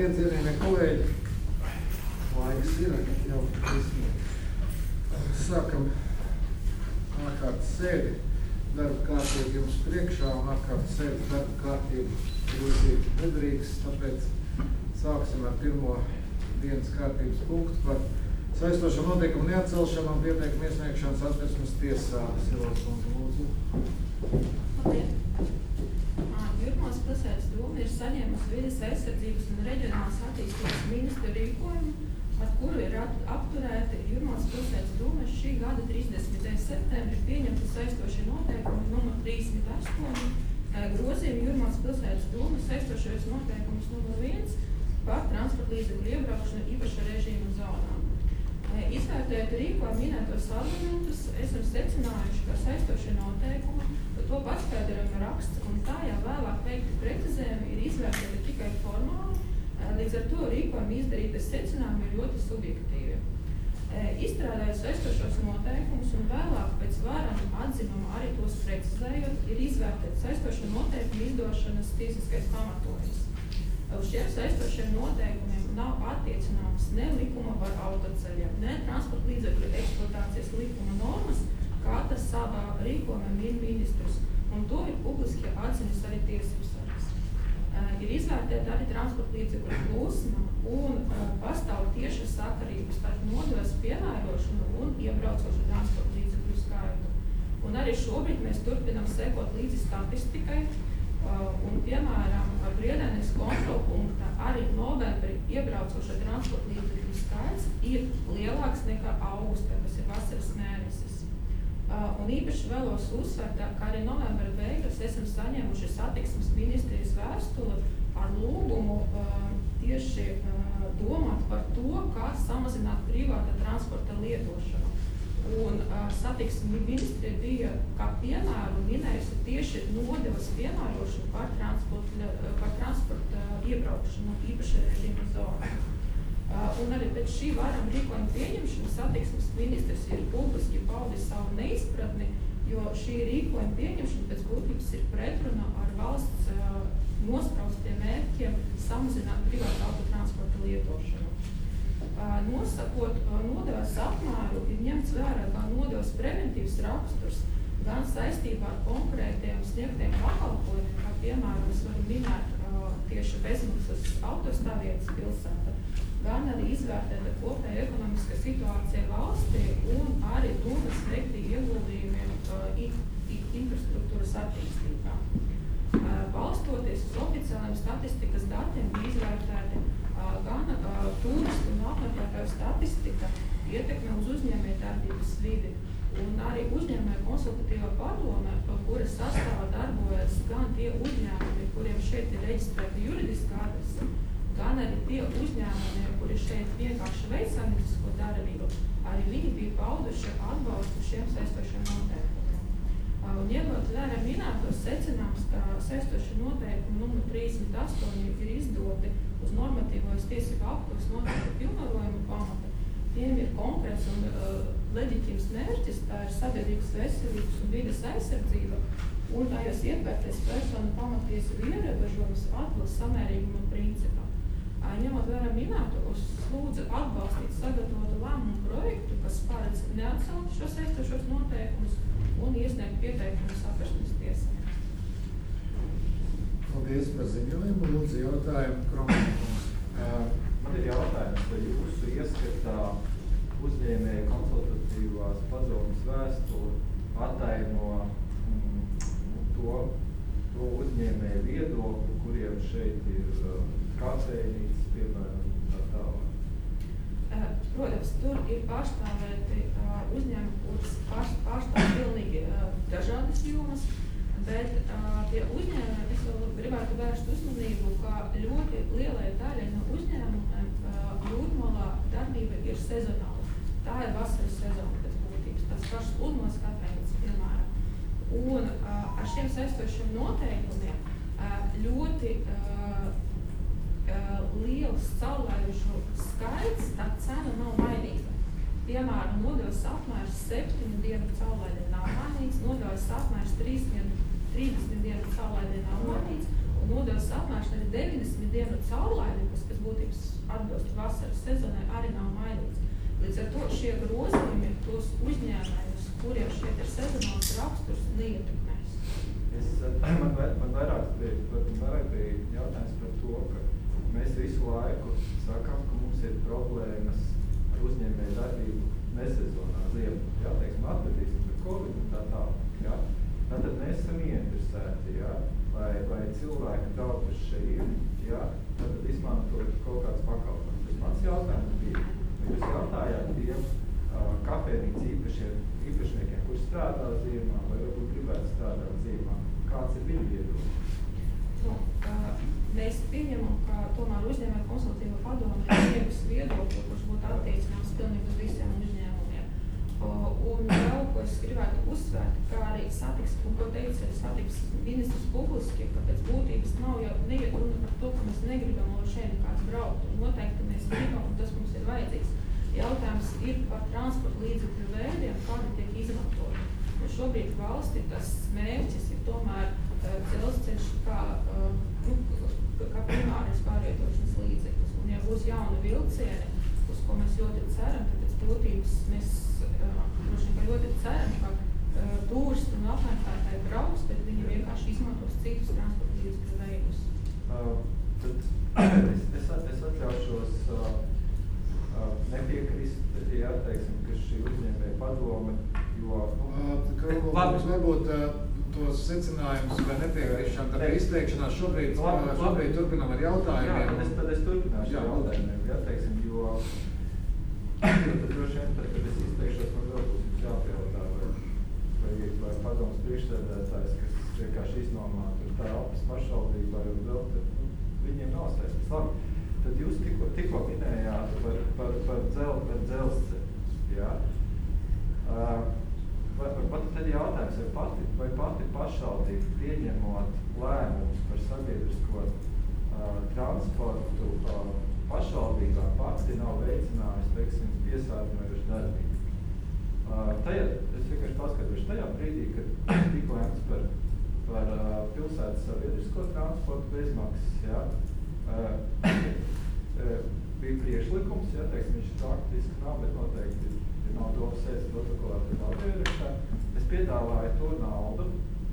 Labdien, cienījamie kolēģi! Laiks ir, jau sākam ārkārtas sēdi. Darba kārtība jums priekšā un ārkārtas sēdes darba kārtība grūtīt nedrīkst, tāpēc sāksim ar pirmo dienas kārtības punktu par saistošo noteikumu neatcelšanu un pieteikumu iesniegšanu Satversmes tiesā. Silos kundze, lūdzu. Labdien! Jūrmālas pilsētas doma ir saņēmusi vides aizsardzības un reģionālās attīstības ministra rīkojumu, ar kuru ir apturēti Jūrmālas pilsētas domas šī gada 30. septembrī pieņemti saistošie noteikumi nr. 38, grozījumi Jūrmālas pilsētas domas saistošajos noteikumus nr. 1 par transporta līdzekļu iebraukšanu īpaša režīma zonām. Izvērtējot rīkojumu minētos argumentus, esam secinājuši, ka saistošie noteikumi, to paskaidrojuma raksts un tā jau vēlāk veikti precizējumi ir izvērtēti tikai formāli, līdz ar to rīkojumu izdarītas secinājumi ir ļoti subjektīvi. Izstrādājot saistošos noteikumus un vēlāk pēc varama atzinuma arī tos precizējot, ir izvērtēt saistošo noteikumu izdošanas tiesiskais pamatojums. Uz šiem saistošiem noteikumiem nav attiecināmas ne likuma par autoceļiem, ne transporta līdzekļu eksploatācijas likuma normas, kā tas savā rīkojumā min ministrs, un to ir publiski atzinis arī tiesības sargs. Ir izvērtēta arī transporta līdzekļu plūsma un pastāv tieša sakarība starp nodevas piemērošanu un iebraucošu transporta līdzekļu skaitu. Un arī šobrīd mēs turpinam sekot līdzi statistikai, un, piemēram, Priedēnes kontrolpunkta arī novembrī iebraucošo transporta līdzekļu skaits ir lielāks nekā augustā, kas ir vasaras mēnesis. Un īpaši vēlos uzsvērt, ka arī novembra beigās esam saņēmuši satiksmes ministrijas vēstuli ar lūgumu tieši domāt par to, kā samazināt privāta transporta lietošanu. Un satiksmes ministrija bija kā piemēru minējusi tieši nodevas piemērošanu par transporta iebraukšanu īpaša režīma zonā. Un arī pēc šī varama rīkojuma pieņemšanas satiksmes ministrs ir publiski paudis savu neizpratni, jo šī rīkojuma pieņemšana pēc būtības ir pretruna ar valsts nospraustiem mērķiem samazināt privātu autotransporta lietošanu. Nosakot nodevas apmēru, ir ņemts vērā gan nodevas preventīvs raksturs, gan saistībā ar konkrētiem sniegtiem pakalpojumiem, kā piemēram, es varu minēt tieši bezmaksas autostāvvietas pilsētā, gan arī izvērtēta kopēja ekonomiska situācija valstī un arī domas veikti ieguldījumiem infrastruktūras attīstībā. Balstoties uz oficiāliem statistikas datiem izvērtēti gan turistu un apmeklētāju statistika, ietekme uz uzņēmējdarbības vidi un arī uzņēmēju konsultatīvā padome, pa kuras sastāvā darbojas gan tie uzņēmumi, kuriem šeit ir reģistrēta juridiskā adrese, gan arī tie uzņēmumi, kuri šeit vienkārši veic saimniecisko darbību, arī viņi bija pauduši atbalstu šiem saistošiem noteikumiem. Un ņemot vērā minētos secinājumus, ka saistošie noteikumi nr. 38 ir izdoti uz normatīvos tiesību aktos noteiktu pilnvarojumu pamata, tiem ir konkrēts un leģitīms mērķis, tā ir sabiedrības veselības un vides aizsardzība, un tajos ietvertais personu pamatiesību ierobežojums atbilst samērīguma principam. Ņemot vērā minētos, lūdzu atbalstīt sagatavotu lēmumu projektu, kas paredz neatcelt šos saistošos noteikumus un iesniegt pieteikumu Satversmes tiesai. Paldies par ziņojumu. Lūdzu jautājumu, Kromaņkungs. Man ir jautājums, vai jūsu ieskatā uzņēmēja konsultatīvās padomes vēstuli ataino to uzņēmēju viedokli, kuriem šeit ir kafejnīcas, piemēram, tā tālāk? Protams, tur ir pārstāvēti uzņēmumi, kuras pārstāv pilnīgi dažādas jomas, bet pie uzņēmumiem es vēl gribētu vērst uzmanību, ka ļoti lielai daļai no uzņēmumiem Jūrmalā darbība ir sezonāla. Tā ir vasaras sezona pēc būtības, tās pašas pludmales kafejnīcas, piemēram. Un ar šiem saistošiem noteikumiem ļoti liels caurlaižu skaits, tā cena nav mainīga. Piemēram, nodevas apmērs 7 dienu caurlaidē nav mainīts, nodevas apmērs 30 dienu caurlaidē nav mainīts, un nodevas apmērs arī 90 dienu caurlaidē, kas pēc būtības atbilst vasaras sezonai, arī nav mainīts. Līdz ar to šie grozījumi tos uzņēmējus, kuriem šeit ir sezonāls raksturs, neietekmēs. Man vairāk bija jautājums par to, ka mēs visu laiku sakām, ka mums ir problēmas ar uzņēmēju darbību nesezonā ziemu. Jā, teiksim, atvedīsim par Covid un tā tālāk. Jā. Tātad mēs esam ieinteresēti, jā, lai cilvēki brauc uz šeit, jā, tātad izmantot kaut kāds pakalpojums. Tas mans jautājums bija, vai jūs jautājāt tiem kafejnīcu īpašniekiem, kurš strādā ziemā, vai varbūt gribētu strādāt ziemā, kāds ir viņu viedoklis? Mēs pieņemam, ka tomēr uzņēmēju konsultatīva padome ir sniegus viedokli, kurš būtu attiecināms pilnīgi uz visiem uzņēmumiem. Un vēl, ko es gribētu uzsvērt, kā arī satiksme, un ko teica satiksmes ministrs publiski, ka pēc būtības nav jau neiet runa par to, ka mēs negribam, lai šeit kāds braukt. Un noteikti mēs gribam, un tas mums ir vajadzīgs. Jautājums ir par transporta līdzekļu veidiem, kādi tiek izmantoti. Un šobrīd valsti tas mērķis ir tomēr dzelzceļš kā primārais pārvietošanas līdzeklis. Un ja būs jauni vilcieni, uz ko mēs ļoti ceram, tad pēc būtības mēs ļoti ceram, ka turisti un apmeklētāji brauks, bet viņi vienkārši izmantos citus transporta līdzekļu veidus. Tad es atļaušos nepiekrist, ja teiksim, ka šī uzņēmēja padome, jo... Varbūt tos secinājumus vai nepiekrišanu, tad izteikšanās šobrīd turpinām ar jautājumiem. Jā, tad es turpināšu ar jautājumiem, ja teiksim, jo tad droši vien, tad, kad es izteikšos, man vēl būs jāpajautā, vai padomas priekšsēdētājs, kas vienkārši iznomātu tā Alpas pašvaldībā, vēl, tad viņiem nav saistīts. Labi, tad jūs tikko minējāt par dzelzceļu, jā? Tad jautājums, vai pati pašvaldība pieņemot lēmumus par sabiedrisko transportu pašvaldībā pati nav veicinājusi, teiksim, piesārņojuši darbību. Es vienkārši paskatīšu tajā brīdī, kad tika lēmts par pilsētas sabiedrisko transportu bezmaksas, jā, bija priekšlikums, jā, teiksim, viņš praktiski nav, bet noteikti nav domas sēdes protokolā, tad nav ierakstā. Es piedāvāju to naudu,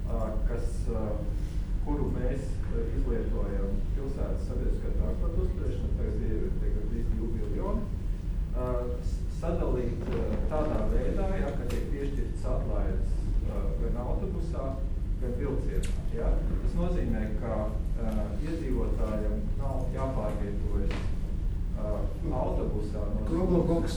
kuru mēs izlietojam pilsētas sabiedriskā transporta uzturēšana, tagad ir 2 miljoni, sadalīt tādā veidā, ja, ka tiek piešķirtas atlaides gan autobusā, gan vilcienā. Ja. Tas nozīmē, ka iedzīvotājiem nav jāpārvietojas autobusā. Klubunkungs,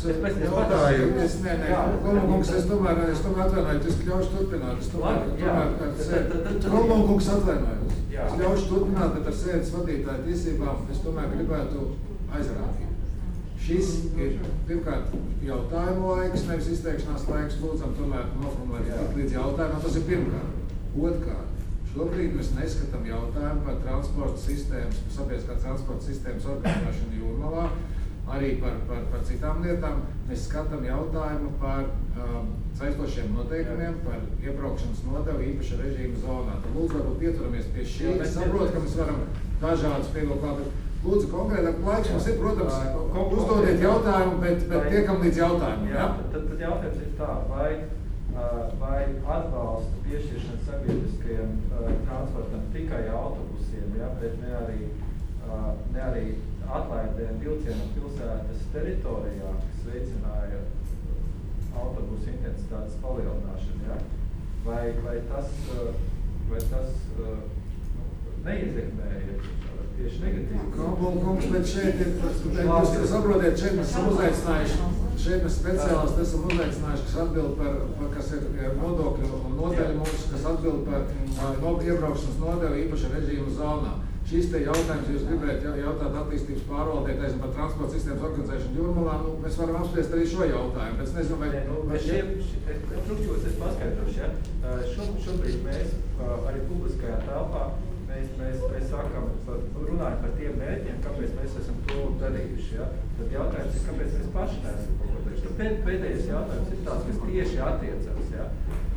es tomēr atvainojos, es ļaušu turpināt. Klubunkungs atvainojos. Es ļaušu turpināt, bet ar sēdes vadītāju tiesībām es tomēr gribētu aizrādīt. Šis ir pirmkārt jautājumu laiks, nevis izteikšanās laiks, lūdzam tomēr noformulēt līdz jautājumam. Tas ir pirmkārt. Otrkārt. Šobrīd mēs neskatām jautājumu par transporta sistēmas, sabiedriskā transporta sistēmas organizēšanu Jūrmalā, arī par citām lietām. Mēs skatām jautājumu par saistošiem noteikumiem, par iebraukšanas nodevu īpaša režīma zonā. Tad lūdzu, varbūt pieturamies pie šī. Es saprotu, ka mēs varam dažādas piedoklāt, bet lūdzu konkrētāk laiks mums ir, protams, uzdodiet jautājumu, bet tiekam līdz jautājumam. Jā, tad jautājums ir tā, vai atbalsta piešķiršana sabiedriskajiem transportam tikai autobusiem, ja, bet ne arī atlaidēm vilcienu pilsētas teritorijā, kas veicināja autobusu intensitātes palielināšanu, ja? Vai tas neietekmēja tieši negatīvi? Klubunkungs, bet šeit ir, jūs saprotiet, šeit mēs esam uzaicinājuši, šeit mēs speciālisti esam uzaicinājuši, kas atbild par kas ir nodokļu un nodeļu mums, kas atbild par iebraukšanas nodeļu īpaša režīma zonā. Šīs te jautājums, jūs gribētu jautāt attīstības pārvaldētājs par transporta sistēmas organizēšanu Jūrmalā, mēs varam apspriest arī šo jautājumu, bet es nezinu, vai es paskaidrošu, ja? Šobrīd mēs arī publiskajā telpā mēs sākam runāt par tiem mērķiem, kāpēc mēs esam to darījuši, ja? Tad jautājums ir, kāpēc mēs paši neesam kaut ko darījuši. Tad pēdējais jautājums ir tāds, kas tieši attiecas, ja?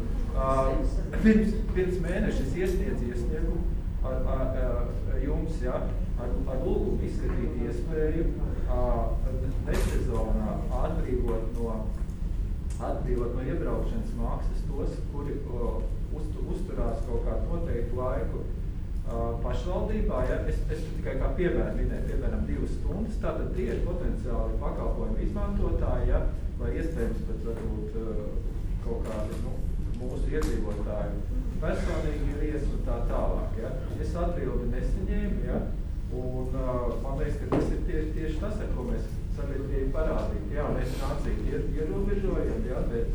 Pirms mēnešas iesniedz iesniegumu jums, ja, ar lūgumu izskatīt iespēju nesezonā atbrīvot no iebraukšanas maksas tos, kuri uzturās kaut kādu noteiktu laiku pašvaldībā. Ja? Es tikai kā piemēram minēju, piemēram 2 stundas, tātad tie ir potenciāli pakalpojumu izmantotāji, ja? Vai iespējams pat varbūt kaut kādi mūsu iedzīvotāju personīgi viesi un tā tālāk. Ja? Es atbildi nesaņēmu, ja? Un man liekas, ka tas ir tieši tas, ar ko mēs sabiedrību parādīt. Jā, mēs nācīt ierobežojam, ja? Bet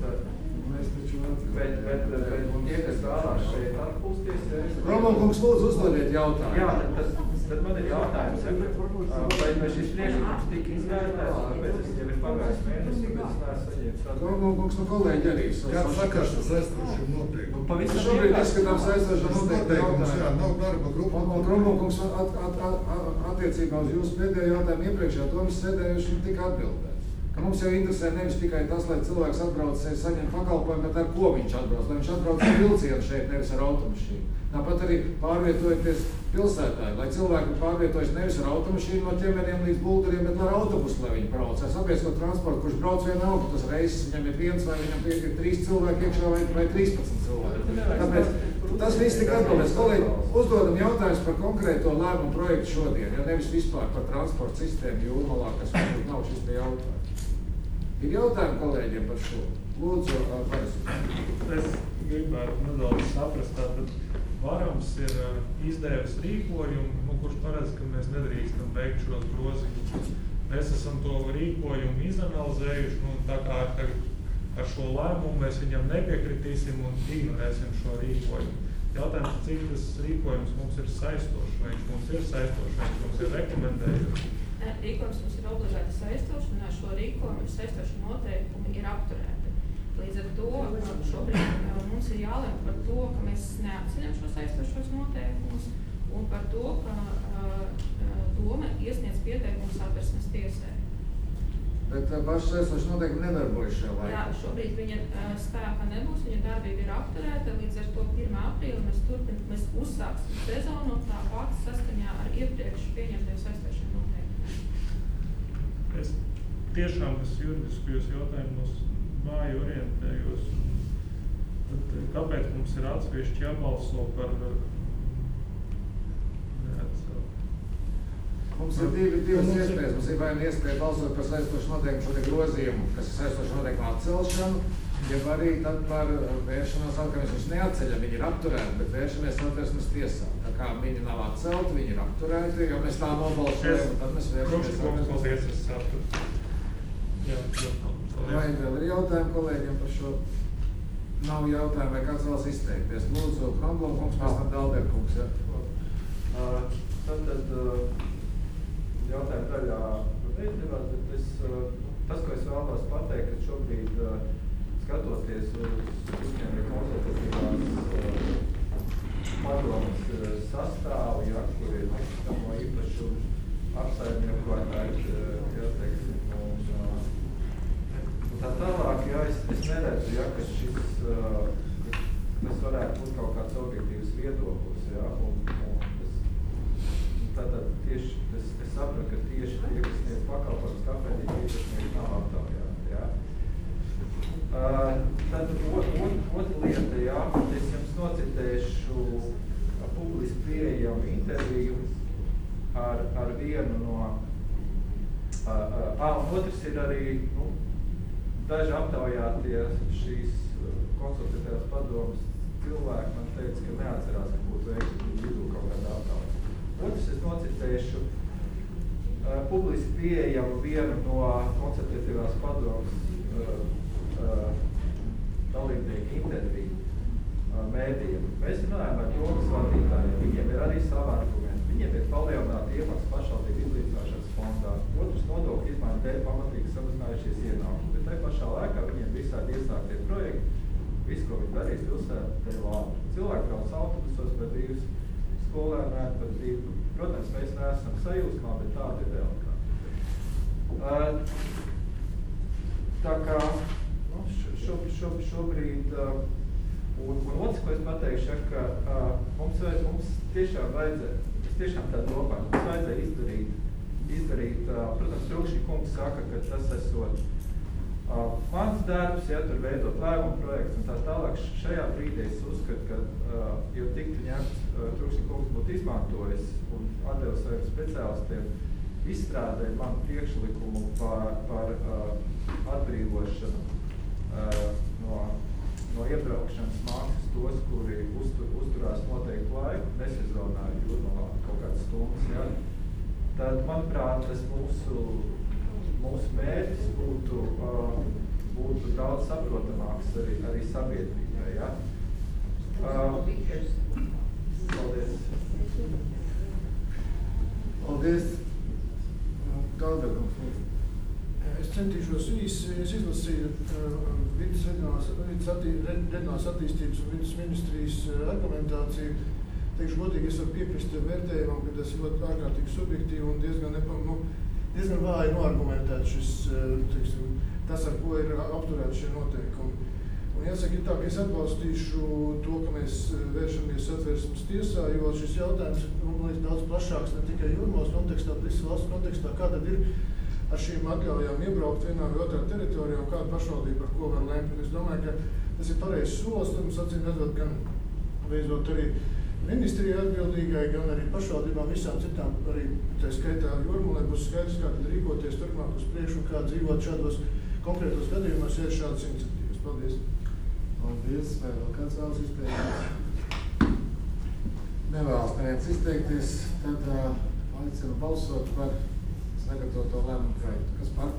tie, kas vēlās šeit atpūsties, Romankungs, lūdzu, uzdodiet jautājumu. Jā, tad man ir jautājums, vai šis priekšlikums tika izvērtēts, tāpēc es jau ir pagājis mēnesis, un es neesmu saņēmis atbildi. Romankungs, kolēģi arī. Kāds sakars ar saistošiem noteikumiem? Šobrīd izskatām saistošiem noteikumiem. Jā, nav darba grupa. Un Romankungs, attiecībā uz jūsu pēdējo jautājumu iepriekšējā domas sēdē, viņš tika atbildēts. Ka mums jau interesē nevis tikai tas, lai cilvēks atbrauc saņem pakalpojumu, bet ar ko viņš atbrauc. Lai viņš atbrauc ar vilcienu šeit, nevis ar automašīnu. Tāpat arī pārvietojoties pilsētā, lai cilvēki pārvietojas nevis ar automašīnu no ķemeriem līdz Bulgariem, bet ar autobusu, lai viņi brauc. Ar sabiedrisko transportu, kurš brauc vienalga, tas reizes viņam ir 1 vai viņam ir 3 cilvēki iekšā vai 13 cilvēki. Tāpēc tas viss tika atbildēts. Kolēģi, uzdodam jautājumus par konkrēto lēmumu projektu šodien, ja nevis vispār par transporta sistēmu Jūrmalā, kas varbūt nav šis te jautājums. Ir jautājumi kolēģiem par šo? Lūdzu, Paris. Es gribētu nedaudz saprast, tātad Varams ir izdevis rīkojumu, kurš paredz, ka mēs nedrīkstam veikt šos grozījumus. Mēs esam to rīkojumu izanalizējuši, tā kā ar šo lēmumu mēs viņam nepiekritīsim un ignorēsim šo rīkojumu. Jautājums, cik tas rīkojums mums ir saistošs, vai viņš mums ir saistošs, vai viņš mums ir rekomendējošs? Rīkojums mums ir obligāti saistošs, un ar šo rīkojumu saistoši noteikumi ir apturēti. Līdz ar to šobrīd mums ir jālem par to, ka mēs neatceļam šo saistošos noteikumus, un par to, ka doma iesniedz pieteikumu Satversmes tiesai. Bet paši saistoši noteikumi nedarbojas šajā laikā. Jā, šobrīd viņa spēka nebūs, viņa darbība ir apturēta, līdz ar to 1. aprīli mēs uzsāksim sezonu tā pati saskaņā ar iepriekš pieņemtiem saistošiem noteikumiem. Es tiešām juridiskajos jautājumos vāji orientējos. Bet kāpēc mums ir atsevišķi jābalso par neatcelt? Mums ir divas iespējas. Mums ir vai iespēja balsot par saistošu noteikumu šo te grozījumu, kas ir saistošu noteikumu atcelšanu, jeb arī tad par vēršanos atkārt, mēs neatceļam, viņi ir apturēti, bet vēršamies Satversmes tiesā. Tā kā viņi nav atcelti, viņi ir apturēti, jo mēs tā nobalsojam, tad mēs vēršamies Satversmes tiesā. Vai vēl ir jautājumi kolēģiem par šo? Nav jautājumu, vai kāds vēlas izteikties? Lūdzu, Kramblom kungs, pēc tam Dalder kungs, ja? Tad jautājumu daļā neizdevās, bet tas, ko es vēlos pateikt, ka šobrīd skatoties uz uzņēmēju konsultatīvās padomes sastāvu, ja, kur ir nekustamo īpašumu apsaimniekotāji, tā tālāk, ja es neredzu, ja, ka tas varētu būt kaut kāds objektīvs viedoklis, ja, un tātad tieši, es sapratu, ka tieši tie, kas sniedz pakalpojumus kafejnīcu īpašnieki nav aptaujāti, ja. Tad otra lieta, ja, es jums nocitēšu publiski pieejamu interviju ar vienu no, un otrs ir arī, daži aptaujātie šīs konsultatīvās padomas cilvēki man teica, ka neatcerās, ka būtu veikts vidū kaut kādā aptaujā. Otrs es nocitēšu publiski pieejamu vienu no konsultatīvās padomas dalībnieku interviju mēdījiem. Mēs runājam ar domas vadītājiem, viņiem ir arī savi argumenti. Viņiem ir palielināta iemaksa pašvaldību izlīdzināšanas fondā. Otrs nodokļu izmaiņu dēļ pamatīgi samazinājušies ienākumi. Bet tai pašā laikā viņiem visādi iesāktie projekti, visu, ko viņi darīs pilsētā, labi. Cilvēki brauc autobusos par brīvs, skolēnēm par brīvu. Protams, mēs neesam sajūsmā, bet tāda ir realitāte. Tā kā šobrīd, un otrs, ko es pateikšu, ka mums tiešām vajadzēja, es tiešām tā domāju, mums vajadzēja izdarīt, protams, Trukšņa kungs saka, ka tas esot mans darbs, ja tur veidot lēmumu projekts un tā tālāk. Šajā brīdī es uzskatu, ka jau tiktu ņemts, Trukšņa kungs būtu izmantojis un atdevis saviem speciālistiem izstrādē manu priekšlikumu par atbrīvošanu no iebraukšanas maksas tos, kuri uzturās noteiktu laiku, nesezonā jūrmalā kaut kādas stundas. Ja? Tad, manuprāt, tas mūsu mērķis būtu daudz saprotamāks arī sabiedrībai. Ja? Paldies. Paldies. Galdarkungs. Es centīšos īsi, es izlasīju vidas reģionālās attīstības un vidas ministrijas argumentāciju. Teikšu godīgi, es varu piekrist vērtējumam, ka tas ir ļoti ārkārtīgi subjektīvi un diezgan vāji noargumentēt šis, teiksim, tas, ar ko ir apturēti šie noteikumi. Un jāsaka, ir tā, ka es atbalstīšu to, ka mēs vēršamies Satversmes tiesā, jo šis jautājums ir daudz plašāks ne tikai Jūrmalas kontekstā, bet visas valsts kontekstā, kā tad ir ar šīm atļaujām iebraukt vienā vai otrā teritorijā un kāda pašvaldība par ko var lemt. Un es domāju, ka tas ir pareizs solis, tad mums acīm redzot gan veidot arī ministrija atbildīgai, gan arī pašvaldībām visām citām, arī tā skaitā Jūrmalai būs skaidrs, kā tad rīkoties turpmāk uz priekšu un kā dzīvot šādos konkrētos gadījumos, ja ir šādas iniciatīvas. Paldies. Paldies. Vai vēl kāds vēlas izteikties? Nevēlas neviens izteikties, tad aicinu balsot par sagatavoto lēmumu projektu. Kas par?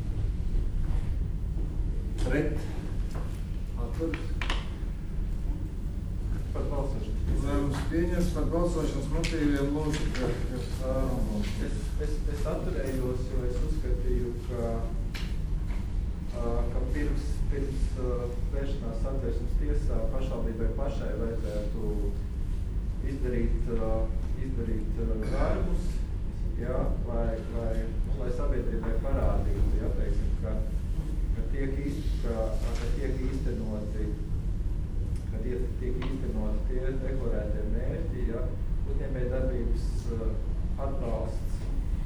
Pret? Atturas? Par balsošanas. Lēmums pieņems par balsošanas motīviem lūdzu. Es atturējos, jo es uzskatīju, ka pirms vēršanās Satversmes tiesā pašvaldībai pašai vajadzētu izdarīt darbus, ja, lai sabiedrībai parādītu, ja, teiksim, ka tiek īstenoti tie deklarētie mērķi, ja, uzņēmējdarbības atbalsts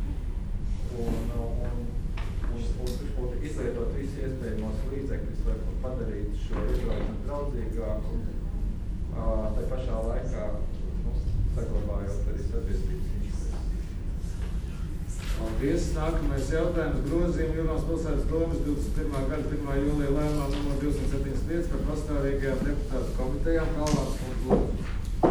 un izlietot visu iespējamos līdzekļus, lai padarītu šo iebraukšanu draudzīgāku, tai pašā laikā saglabājot arī sabiedrības intereses. Paldies. Nākamais jautājums. Grozījumi Jūrmalas pilsētas domes 21. gada 1. jūlija lēmumā numur 275 par pastāvīgajām deputātu komitejām. Kalvāns un lūdzu.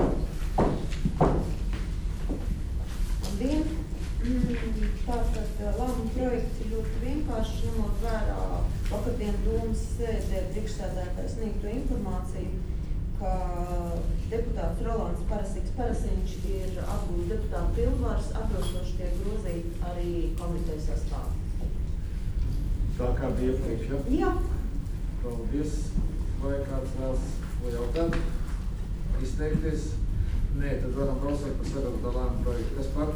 Labdien! Tātad lēmuma projekts ir ļoti vienkārši, ņemot vērā vakardien domas sēdē priekšsēdētājs sniegto informāciju, ka deputāts Rolands Parasiņš ir atgūst deputātu pilnvaras, atbilstoši tiek grozīt arī komitejas sastāvā. Tā kā bija iepriekš, ja? Jā. Paldies. Vai kāds vēlas ko jautāt? Izteikties? Nē, tad varam balsot par sagatavoto lēmumu projektu. Kas par?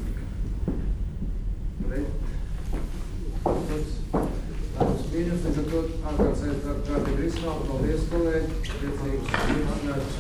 Pret? Lēmums pieņems, līdz ar to ārkārtas kārtīgi risināt. Paldies, kolēģi. Priecīgs.